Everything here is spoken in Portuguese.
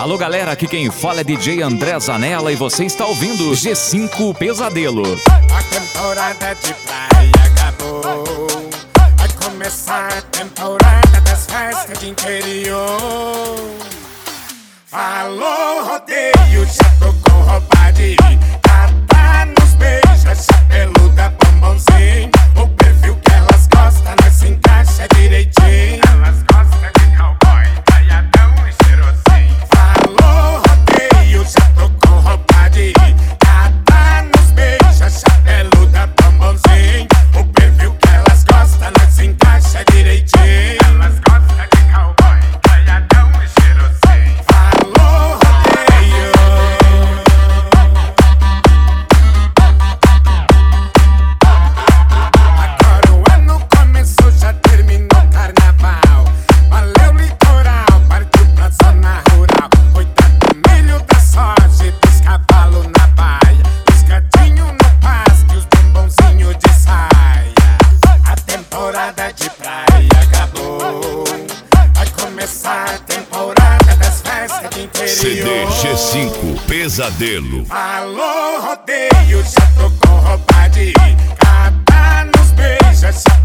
Alô galera, aqui quem fala é DJ André Zanella e você está ouvindo G5 Pesadelo. A temporada de praia acabou, vai começar a temporada das festas de interior. Falou rodeio, já tocou roupa de cata nos beijos, chapeluda, bombonzinho. O perfil que elas gostam, nós se encaixa direitinho. Elas gostam de cowboy, caiadão e cheirosinho. Falou rodeio, já tocou roupa de cata nos beijos, chapeluda, bombonzinho. O perfil que elas gostam, nós se encaixa direitinho. Elas gostam de cowboy, caiadão e cheirosinho. Falou rodeio. Agora o ano começou, já terminou o carnaval. Valeu litoral, partiu pra zona rural. Coitado do milho da soja e dos cavalos na baia, os gatinhos no pasto e os bombonzinhos de saia. A temporada de praia acabou, vai começar a temporada das festas de interior. CD G5 Pesadelo. Falou rodeio, já tocou roupa de cata nos beijos.